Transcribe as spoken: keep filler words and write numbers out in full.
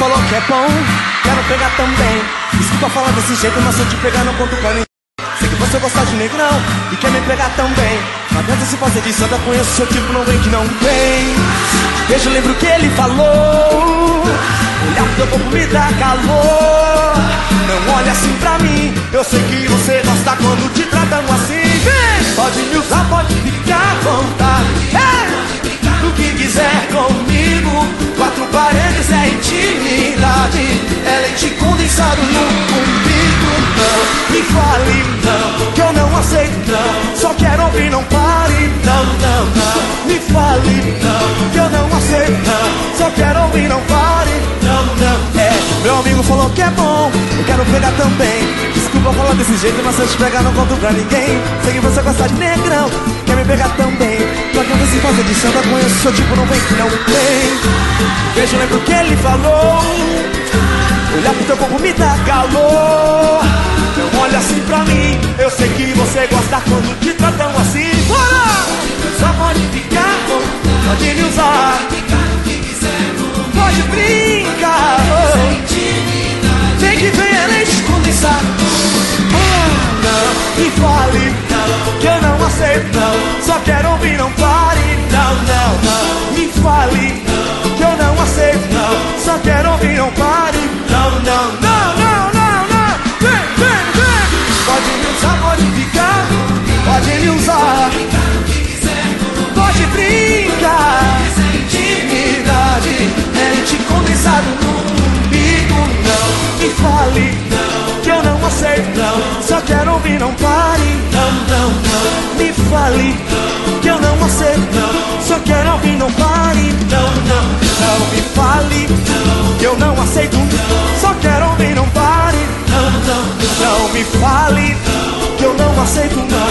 falou que é bom, quero pegar também. Desculpa falar desse jeito, mas se eu te pegar não conto pra ninguém. Sei que você gosta de negrão e quer me pegar também. Não adianta se fazer de santa, conheço seu tipo, não vem que não vem. Veja, eu lembro que ele falou, olhar pro teu corpo me dá calor. Não olha assim pra mim, eu sei que você gosta quando te tratam assim. Vem! Pode me usar, pode ficar à vontade, hey! Do que quiser comigo. Quatro paredes é intimidade, é leite condensado no umbigo. Não me fale não, que eu não aceito não. Só quero ouvir, não pare. Não, não, não. Me fale não, que eu não aceito não. Só quero ouvir, não pare. Não, não. É, meu amigo falou que é bom, eu quero pegar também. Desculpa falar desse jeito, mas se eu te pegar não conto pra ninguém. Sei que você gosta de negrão, quer me pegar também. Não adianta se fazer de santa, conheço seu tipo, não vem que não vem. Veja, eu lembro que ele falou, olhar pro teu corpo me dá calor. Não olha assim pra mim, eu sei que você gosta quando te tratam assim. Bora! Só pode ficar, pode me usar, pode brincar, vem que vem é leite condensado. Ah, não, me fale não, que eu não aceito não. Só quero ouvir, não pare. Não, não, não. Me fale não, que eu não aceito não. Só quero ouvir, não pare. Não, não, não, não, não, não. Vem, vem, vem. Pode me usar, pode ficar, pode me usar, pode brincar. Intimidade, é leite condensado no umbigo. Não me fale não, que eu não aceito não. Só quero ouvir, não pare. Não, não, não. Me fale não, que eu não aceito não. Só quero ouvir, não pare. Não, não, não. Me fale não, que eu não aceito não. Só quero ouvir, não pare. Não, não, não. Me fale não, que eu não aceito não.